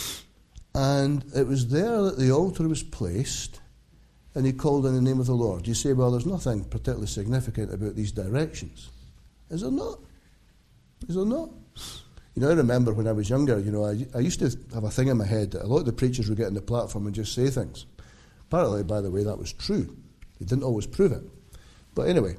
and it was there that the altar was placed, and he called on the name of the Lord. You say, well, there's nothing particularly significant about these directions. Is there not? Is there not? You know, I remember when I was younger, you know, I, I used to have a thing in my head that a lot of the preachers would get on the platform and just say things. Apparently, by the way, that was true. They didn't always prove it. But anyway,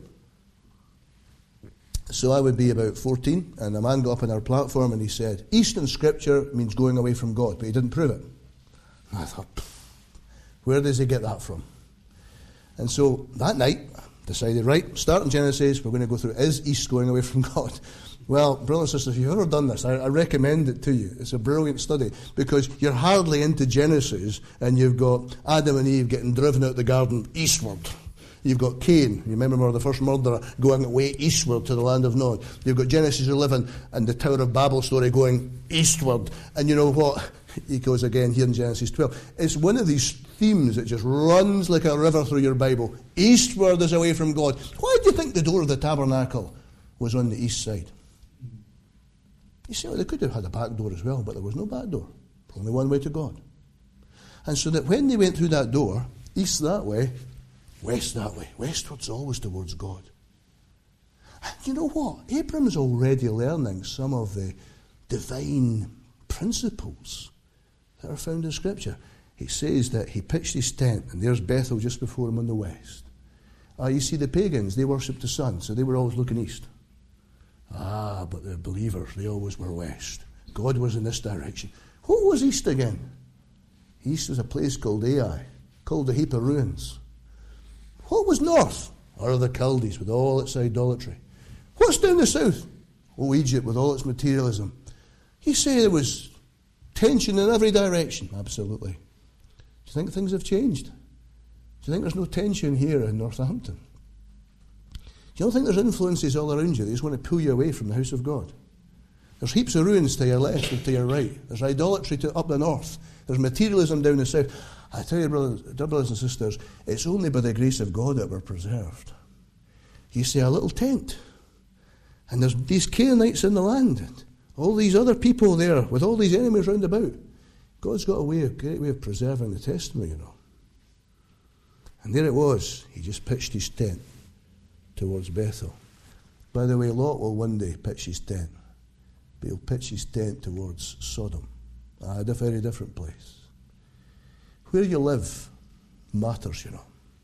so I would be about fourteen, and a man got up on our platform and he said, Eastern Scripture means going away from God, but he didn't prove it. And I thought, where does he get that from? And so that night, decided, right, starting Genesis, we're going to go through, is East going away from God? Well, brothers and sisters, if you've ever done this, I, I recommend it to you. It's a brilliant study because you're hardly into Genesis and you've got Adam and Eve getting driven out of the garden eastward. You've got Cain, you remember the first murderer, going away eastward to the land of Nod. You've got Genesis eleven and the Tower of Babel story going eastward. And you know what? He goes again here in Genesis twelve. It's one of these themes that just runs like a river through your Bible. Eastward is away from God. Why do you think the door of the tabernacle was on the east side? You see, well, they could have had a back door as well, but there was no back door. Only one way to God. And so that when they went through that door, east that way, west that way, westward's always towards God. And you know what? Abram's already learning some of the divine principles that are found in Scripture. He says that he pitched his tent, and there's Bethel just before him on the west. Ah, you see, the pagans, they worshipped the sun, so they were always looking east. Ah, but the believers, they always were west. God was in this direction. What was east again? East was a place called Ai, called a heap of ruins. What was north? Ur of the Chaldees with all its idolatry. What's down the south? Oh, Egypt with all its materialism. You say there was tension in every direction. Absolutely. Do you think things have changed? Do you think there's no tension here in Northampton? Do you don't think there's influences all around you that just want to pull you away from the house of God? There's heaps of ruins to your left and to your right. There's idolatry to up the north. There's materialism down the south. I tell you, brothers, dear brothers and sisters, it's only by the grace of God that we're preserved. You see a little tent, and there's these Canaanites in the land, and all these other people there with all these enemies round about. God's got a way, a great way of preserving the testimony, you know. And there it was. He just pitched his tent towards Bethel. By the way, Lot will one day pitch his tent, but he'll pitch his tent towards Sodom. Ah, a very different place. Where you live matters, you know.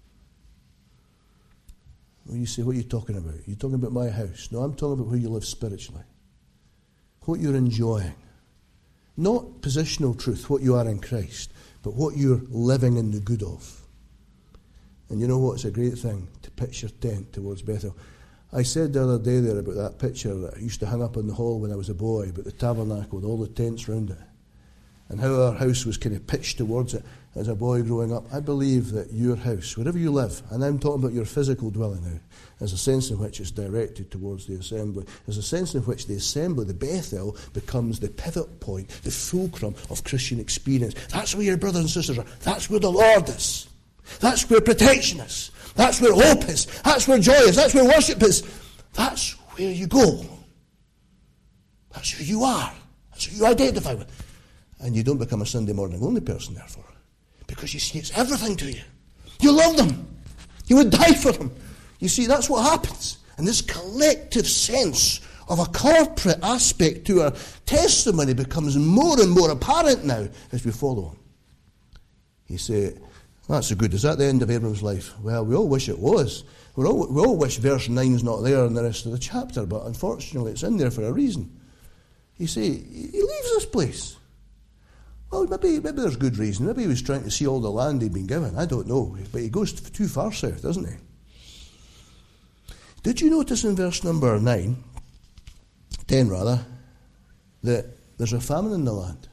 When you say, what are you talking about? You're talking about my house. No, I'm talking about where you live spiritually. What you're enjoying. Not positional truth, what you are in Christ, but what you're living in the good of. And you know what? It's a great thing to pitch your tent towards Bethel. I said the other day there about that picture that I used to hang up in the hall when I was a boy, about the tabernacle with all the tents round it, and how our house was kind of pitched towards it as a boy growing up. I believe that your house, wherever you live, and I'm talking about your physical dwelling now, there's a sense in which it's directed towards the assembly. There's a sense in which the assembly, the Bethel, becomes the pivot point, the fulcrum of Christian experience. That's where your brothers and sisters are. That's where the Lord is. That's where protection is. That's where hope is. That's where joy is. That's where worship is. That's where you go. That's who you are. That's who you identify with. And you don't become a Sunday morning only person, therefore. Because you see, it's everything to you. You love them. You would die for them. You see, that's what happens. And this collective sense of a corporate aspect to our testimony becomes more and more apparent now as we follow him. You say, that's so good. Is that the end of Abram's life? Well, we all wish it was. We're all, we all wish verse nine is not there in the rest of the chapter, but unfortunately it's in there for a reason. You say, he leaves this place. Well, maybe, maybe there's good reason. Maybe he was trying to see all the land he'd been given. I don't know. But he goes too far south, doesn't he? Did you notice in verse number nine, ten rather, that there's a famine in the land?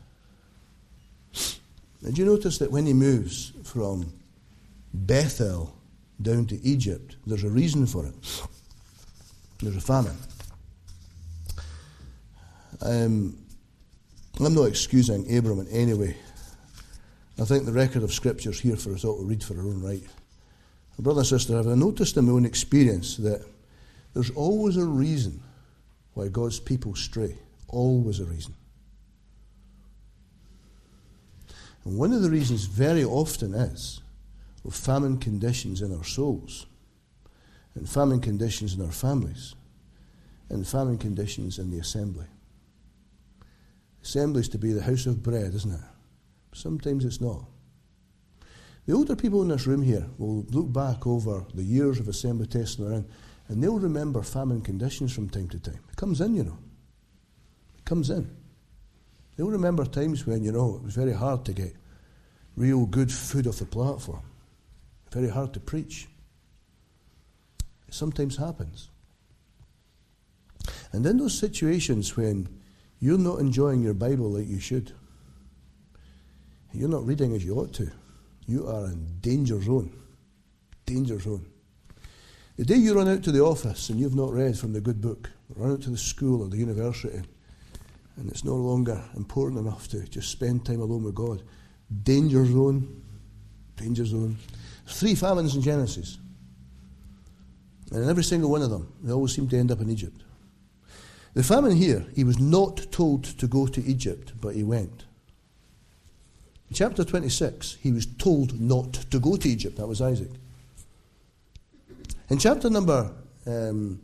Did you notice that when he moves from Bethel down to Egypt, there's a reason for it? There's a famine. Um, I'm not excusing Abram in any way. I think the record of Scripture is here for us all to read for our own right. Brother and sister, have I noticed in my own experience that there's always a reason why God's people stray. Always a reason. And one of the reasons very often is with famine conditions in our souls, and famine conditions in our families, and famine conditions in the assembly. Assembly is to be the house of bread, isn't it? Sometimes it's not. The older people in this room here will look back over the years of assembly testing they're in, and they'll remember famine conditions from time to time. It comes in, you know. It comes in. They'll remember times when, you know, it was very hard to get real good food off the platform. Very hard to preach. It sometimes happens. And in those situations when you're not enjoying your Bible like you should, you're not reading as you ought to, you are in danger zone. Danger zone. The day you run out to the office and you've not read from the good book, run out to the school or the university, and it's no longer important enough to just spend time alone with God, danger zone. Danger zone. Three famines in Genesis. And in every single one of them, they always seem to end up in Egypt. The famine here, he was not told to go to Egypt, but he went. In chapter twenty-six, he was told not to go to Egypt. That was Isaac. In chapter number um,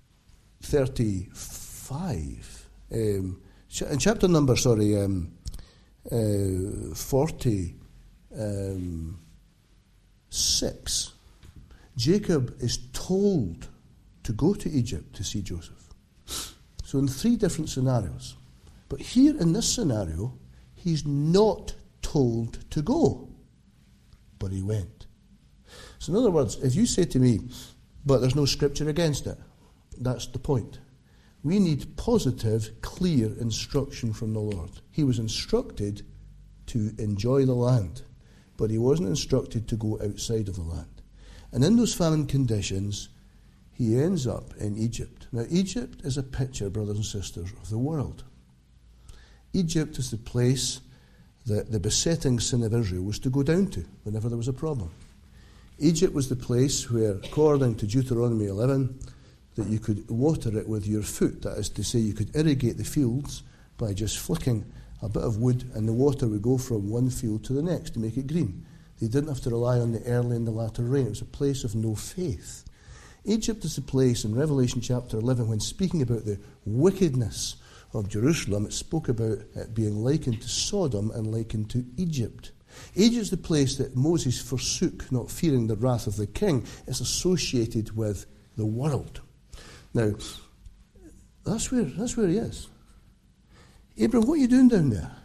thirty-five, um, in chapter number, sorry, um, uh, forty, um, six, Jacob is told to go to Egypt to see Joseph. So in three different scenarios. But here in this scenario, he's not told to go, but he went. So in other words, if you say to me, but there's no scripture against it, that's the point. We need positive, clear instruction from the Lord. He was instructed to enjoy the land, but he wasn't instructed to go outside of the land. And in those famine conditions, he ends up in Egypt. Now, Egypt is a picture, brothers and sisters, of the world. Egypt is the place that the besetting sin of Israel was to go down to whenever there was a problem. Egypt was the place where, according to Deuteronomy eleven, that you could water it with your foot. That is to say, you could irrigate the fields by just flicking a bit of wood, and the water would go from one field to the next to make it green. They didn't have to rely on the early and the latter rain. It was a place of no faith. Egypt is the place in Revelation chapter eleven, when speaking about the wickedness of Jerusalem, it spoke about it being likened to Sodom and likened to Egypt. Egypt is the place that Moses forsook, not fearing the wrath of the king. It's associated with the world. Now, that's where, that's where he is. Abram, what are you doing down there?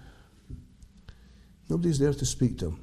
Nobody's there to speak to him.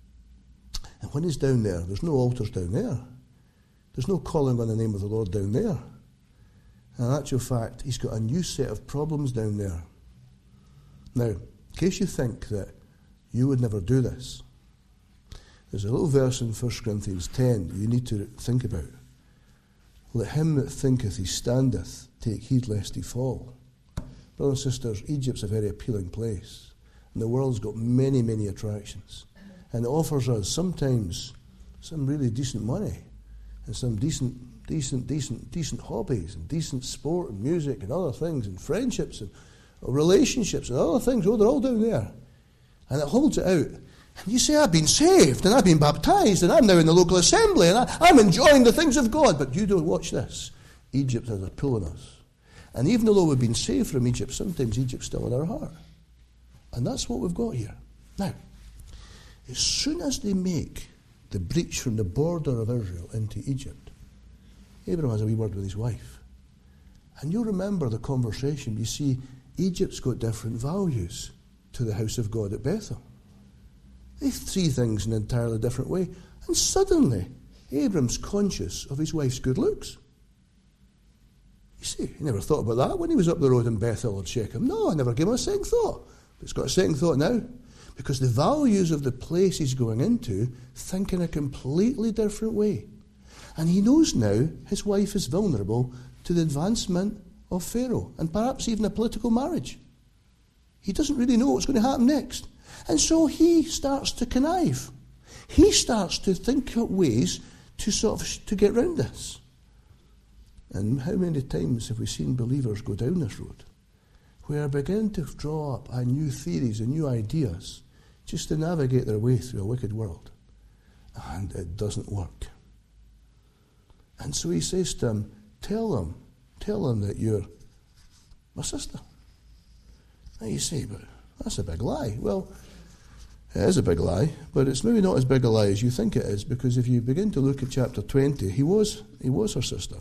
And when he's down there, there's no altars down there. There's no calling on the name of the Lord down there. And in actual fact, he's got a new set of problems down there. Now, in case you think that you would never do this, there's a little verse in First Corinthians ten you need to think about. Let him that thinketh he standeth take heed lest he fall. Brothers and sisters, Egypt's a very appealing place. And the world's got many, many attractions. And it offers us sometimes some really decent money and some decent, decent, decent, decent hobbies and decent sport and music and other things and friendships and relationships and other things. Oh, they're all down there. And it holds it out. And you say, I've been saved and I've been baptized and I'm now in the local assembly and I, I'm enjoying the things of God. But you don't watch this. Egypt has a pull on us. And even though we've been saved from Egypt, sometimes Egypt's still in our heart. And that's what we've got here. Now, as soon as they make the breach from the border of Israel into Egypt, Abraham has a wee word with his wife. And you'll remember the conversation. You see, Egypt's got different values to the house of God at Bethel. They see things in an entirely different way. And suddenly, Abram's conscious of his wife's good looks. You see, he never thought about that when he was up the road in Bethel or Shechem. No, I never gave him a second thought. But he's got a second thought now. Because the values of the place he's going into think in a completely different way. And he knows now his wife is vulnerable to the advancement of Pharaoh and perhaps even a political marriage. He doesn't really know what's going to happen next. And so he starts to connive. He starts to think of ways to sort of to get round this. And how many times have we seen believers go down this road where they begin to draw up uh, new theories and new ideas just to navigate their way through a wicked world. And it doesn't work. And so he says to him, tell them, tell them that you're my sister. Now you say, but that's a big lie. Well, it is a big lie, but it's maybe not as big a lie as you think it is, because if you begin to look at chapter twenty, he was he was her sister.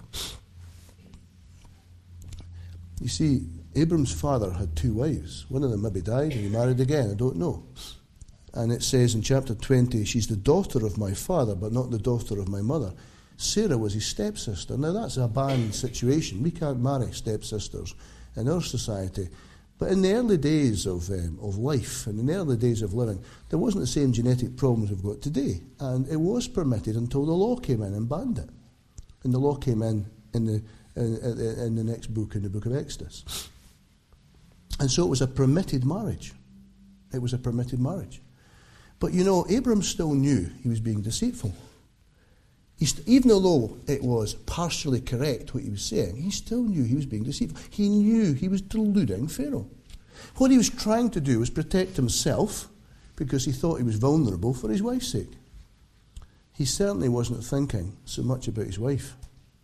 You see, Abram's father had two wives. One of them maybe died and he married again, I don't know. And it says in chapter twenty, she's the daughter of my father, but not the daughter of my mother. Sarah was his stepsister. Now that's a banned situation. We can't marry stepsisters in our society. But in the early days of um, of life, and in the early days of living, there wasn't the same genetic problems we've got today. And it was permitted until the law came in and banned it. And the law came in in the in, in the next book, in the book of Exodus. And so it was a permitted marriage. It was a permitted marriage. But you know, Abram still knew he was being deceitful. He st- even though it was partially correct what he was saying, he still knew he was being deceitful. He knew he was deluding Pharaoh. What he was trying to do was protect himself because he thought he was vulnerable for his wife's sake. He certainly wasn't thinking so much about his wife.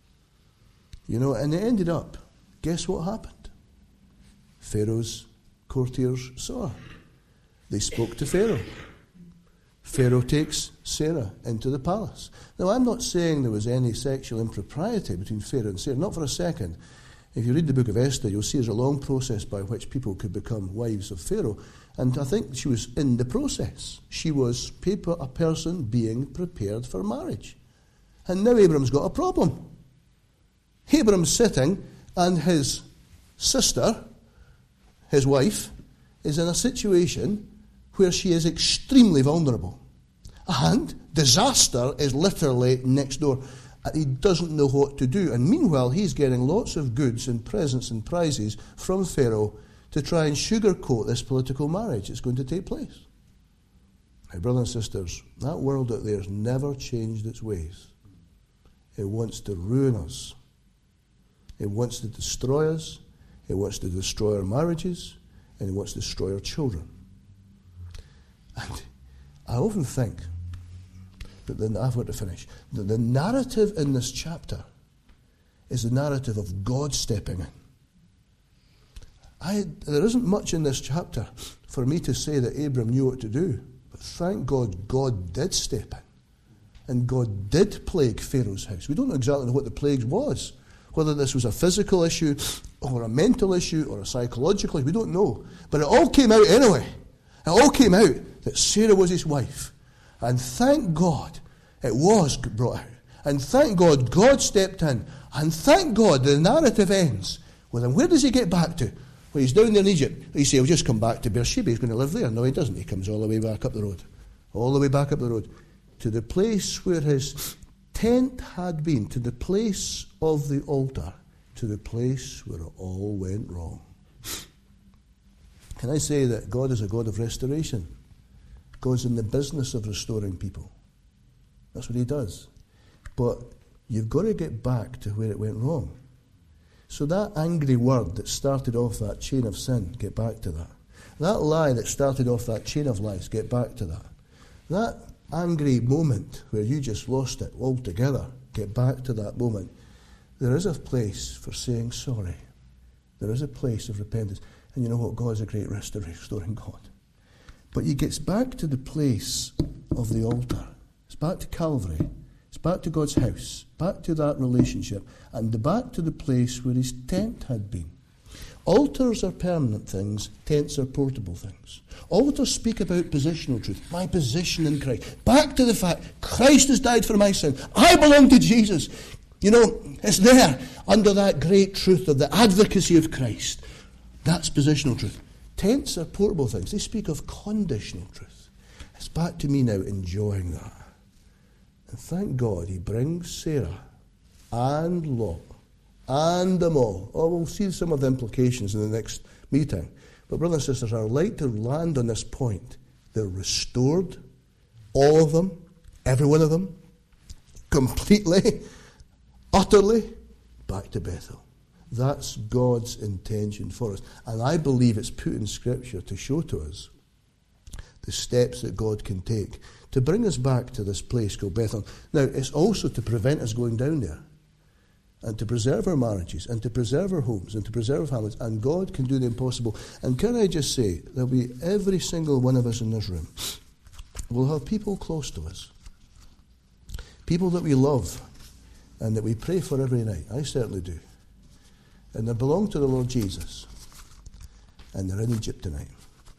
You know, and it ended up, guess what happened? Pharaoh's courtiers saw her. They spoke to Pharaoh. Pharaoh takes Sarah into the palace. Now, I'm not saying there was any sexual impropriety between Pharaoh and Sarah, not for a second. If you read the book of Esther, you'll see there's a long process by which people could become wives of Pharaoh. And I think she was in the process. She was a person being prepared for marriage. And now Abram's got a problem. Abram's sitting, and his sister, his wife, is in a situation where she is extremely vulnerable. And disaster is literally next door. He doesn't know what to do. And meanwhile, he's getting lots of goods and presents and prizes from Pharaoh to try and sugarcoat this political marriage that's going to take place. Now, brothers and sisters, that world out there has never changed its ways. It wants to ruin us. It wants to destroy us. It wants to destroy our marriages. and he wants to destroy our children. And I often think that then I've got to finish. That the narrative in this chapter is the narrative of God stepping in. I, there isn't much in this chapter for me to say that Abram knew what to do, but thank God, God did step in. And God did plague Pharaoh's house. We don't know exactly what the plague was. Whether this was a physical issue or a mental issue or a psychological issue, we don't know. But it all came out anyway. It all came out that Sarah was his wife. And thank God it was brought out. And thank God God stepped in. And thank God the narrative ends with him. Where does he get back to? Well, he's down there in Egypt. He says, he'll just come back to Beersheba. He's going to live there. No, he doesn't. He comes all the way back up the road. All the way back up the road. To the place where his tent had been. To the place of the altar. To the place where it all went wrong. Can I say that God is a God of restoration? God's in the business of restoring people. That's what he does. But you've got to get back to where it went wrong. So that angry word that started off that chain of sin, get back to that. That lie that started off that chain of lies, get back to that. That angry moment where you just lost it altogether, get back to that moment. There is a place for saying sorry. There is a place of repentance. And you know what? God's a great restoring God. But he gets back to the place of the altar. It's back to Calvary. It's back to God's house. Back to that relationship. And back to the place where his tent had been. Altars are permanent things. Tents are portable things. Altars speak about positional truth. My position in Christ. Back to the fact, Christ has died for my sin. I belong to Jesus. You know, it's there under that great truth of the advocacy of Christ. That's positional truth. Tents are portable things. They speak of conditional truth. It's back to me now enjoying that. And thank God he brings Sarah and Lot and them all. Oh, we'll see some of the implications in the next meeting. But brothers and sisters, I'd like to land on this point. They're restored, all of them, every one of them, completely, utterly, back to Bethel. That's God's intention for us. And I believe it's put in Scripture to show to us the steps that God can take to bring us back to this place called Bethel. Now, it's also to prevent us going down there and to preserve our marriages and to preserve our homes and to preserve our families. And God can do the impossible. And can I just say, there'll be every single one of us in this room will have people close to us, people that we love and that we pray for every night. I certainly do. And they belong to the Lord Jesus. And they're in Egypt tonight.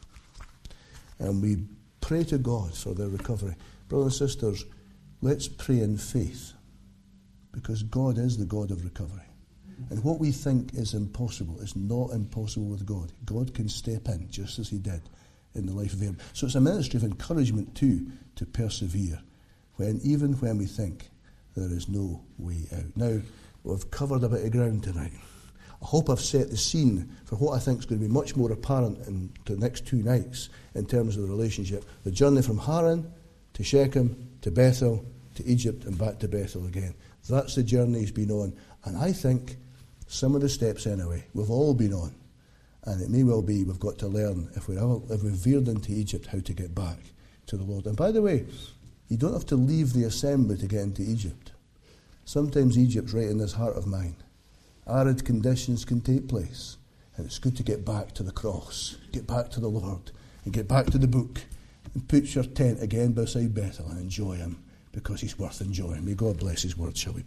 And we pray to God for their recovery. Brothers and sisters, let's pray in faith. Because God is the God of recovery. And what we think is impossible is not impossible with God. God can step in just as he did in the life of Abraham. So it's a ministry of encouragement too to persevere. When even when we think there is no way out. Now, we've covered a bit of ground tonight. I hope I've set the scene for what I think is going to be much more apparent in the next two nights in terms of the relationship. The journey from Haran to Shechem to Bethel to Egypt and back to Bethel again. That's the journey he's been on. And I think some of the steps anyway, we've all been on. And it may well be we've got to learn, if, we're ever, if we've veered into Egypt, how to get back to the Lord. And by the way, you don't have to leave the assembly to get into Egypt. Sometimes Egypt's right in this heart of mine. Arid conditions can take place. And it's good to get back to the cross, get back to the Lord, and get back to the book, and put your tent again beside Bethel and enjoy him, because he's worth enjoying. May God bless his word, shall we pray.